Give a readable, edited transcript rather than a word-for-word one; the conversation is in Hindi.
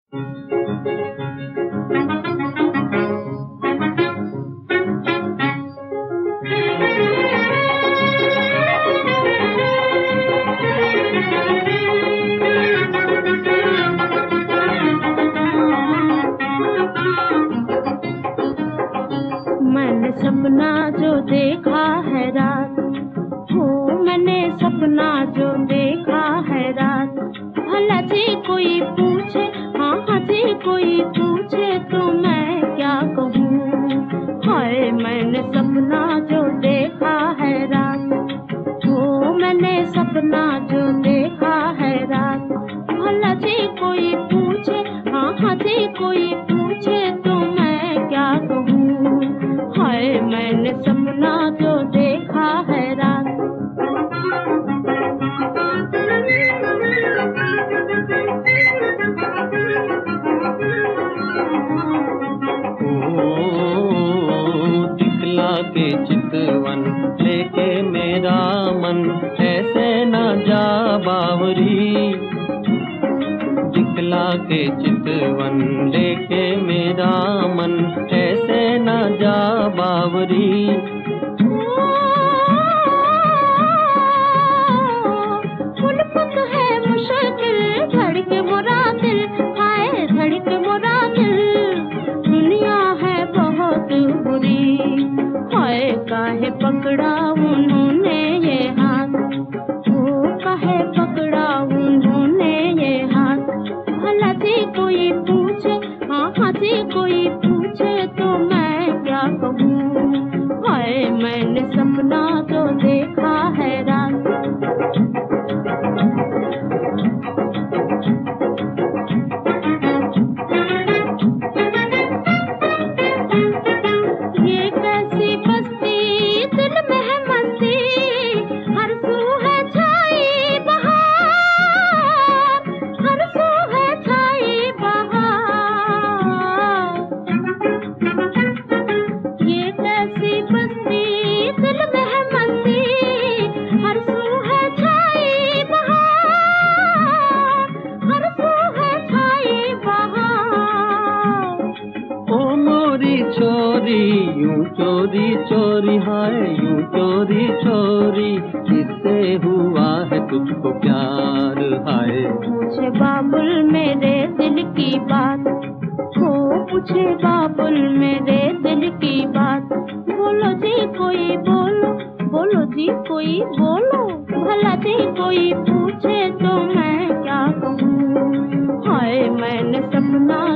मैंने सपना जो देखा है रात, हो मैंने सपना जो देखा है रात। भला जी कोई पूछे, हाँ हाँ जी कोई पूछे तो मैं क्या कहूँ। हाय मैंने सपना जो देखा है रात, हो मैंने सपना जो देखा है रात। भला जी कोई पूछे, हाँ हाँ जी कोई पूछे तो मैं क्या कहूँ। हाय मैंने सपना जो देखा है रात। दिखला के चितवन लेके मेरा मन ऐसे न जा बावरी। दिखला के चितवन लेके मेरा मन ऐसे न जा बावरी। उल्फत है मुश्किल धड़के मोरा दिल, हाय धड़के मोरा दिल। दुनिया है बहुत बुरी, हाय काहे पकड़ा उन्होंने ये हाथ, वो काहे पकड़ा उन्होंने ये हाथ। भला जी कोई पूछे, हाँ हाँ जी कोई पूछे तो मैं क्या कहूँ। हाय मैंने सपना जो देखा है रात। ये कैसी बस्ती दिल में है मस्ती, हर सू है छाई बहार, हर सू है छाई बहार। ये कैसी बस्ती दिल में है मस्ती, हर सू है छाई बहार, हर सू है छाई बहार। ओ मोरी छोरी यूं चोरी चोरी, हाय यूं चोरी चोरी किससे हुआ है तुझको प्यार। हाय पूछे बाबुल मेरे दिल की बात, हो पूछे बाबुल मेरे दिल की बात। बोलो जी कोई बोलो, बोलो जी कोई बोलो। भला जी कोई पूछे तो मैं क्या कहूँ। हाय मैंने सपना